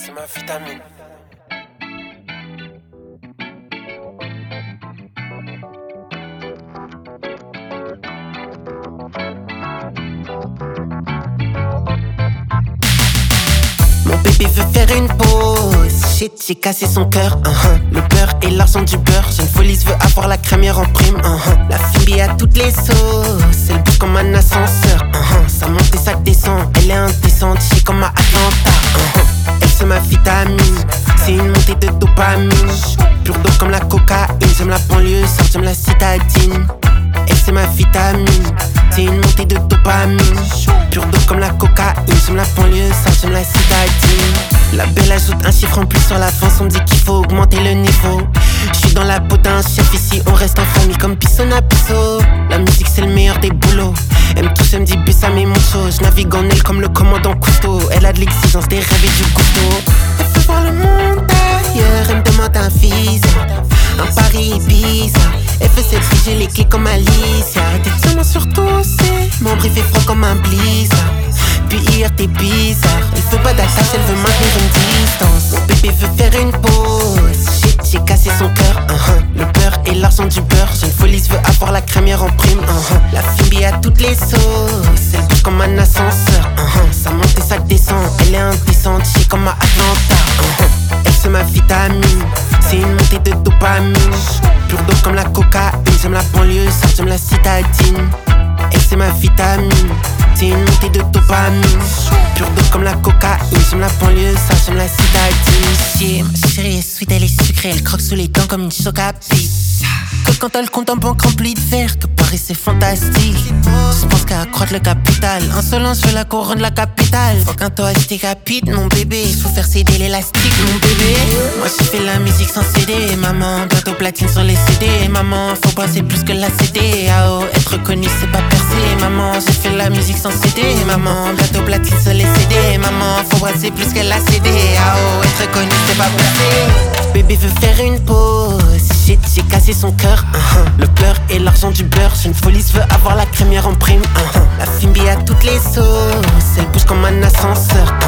c'est ma vitamine. Mon bébé veut faire une pause. Shit, j'ai cassé son cœur. Le beurre et l'argent du beurre. Jeune Folies veut avoir la crémière en prime. La fille a toutes les sauces. Elle bouge comme un ascenseur. Ça monte et ça descend. Elle est indécente, j'ai comme à Atlanta. Elle c'est ma vitamine. C'est une montée de dopamine. Pure d'eau comme la cocaïne. J'aime la banlieue, ça j'aime la citadine. Elle c'est ma vitamine. C'est une montée de dopamine. Pure d'eau comme la cocaïne. J'aime la banlieue, ça j'aime la citadine. La belle ajoute un chiffre en plus sur l'avance. On me dit qu'il faut augmenter le niveau. J'suis dans la peau d'un chef ici. On reste en famille comme Pisson à Pisso. La musique c'est le meilleur des boulots. Elle me touche, elle me dit bus à mes mucho. J'navigue en elle comme le commandant Cousteau. Elle a de l'exigence, des rêves et du gusto. Elle veut voir le monde ailleurs. Elle me demande un visa. Un Paris Ibiza. Elle veut cette fille, j'ai les clés comme Alicia. T'es seulement sur tout, c'est mon brief est froid comme un blizzard. Puis hier t'es bizarre. Elle veut pas d'attache, elle veut maintenir une distance. Mon bébé veut faire une pause. Shit, j'ai cassé son cœur. Le beurre et l'argent du beurre. Jeune Folies veut avoir la crémière en prime. La fille a toutes les sauces. Elle bouge comme un ascenseur. Ça monte et ça descend. Elle est indécente, j'ai comme à Atlanta. Elle c'est ma vitamine. C'est une montée de dopamine. Pure d'eau comme la cocaïne. J'aime la banlieue, ça j'aime la citadine. Elle c'est ma vitamine. C'est une montée de dopamine. Pure d'eau comme la cocaïne. J'aime la banlieue, ça j'aime la citadine. Ma chérie est sweet, elle est sucrée. Elle croque sous les dents comme une choc-à-pic. Que quand elle compte en banque remplie de verre. Que Paris c'est fantastique. Je pense qu'à accroître le capital. Insolent, je veux la couronne de la capitale. Faut qu'un toi je décapite mon bébé. Faut faire céder l'élastique mon bébé. Moi je fais la musique sans CD. Maman, bientôt platine sur les CD. Maman, faut passer plus que la CD. AO, être reconnu c'est pas percer. Maman, j'ai fait la musique sans CD. Maman, bientôt platine sur les CD. Maman, faut brasser plus que la CD. AO, être reconnu c'est pas percer. Bébé veut faire une pause. Shit, j'ai cassé son cœur. Le beurre et l'argent du beurre. Jeune Folies veut avoir la crémière en prime. La fille a toutes les sauces. Elle bouge comme un ascenseur.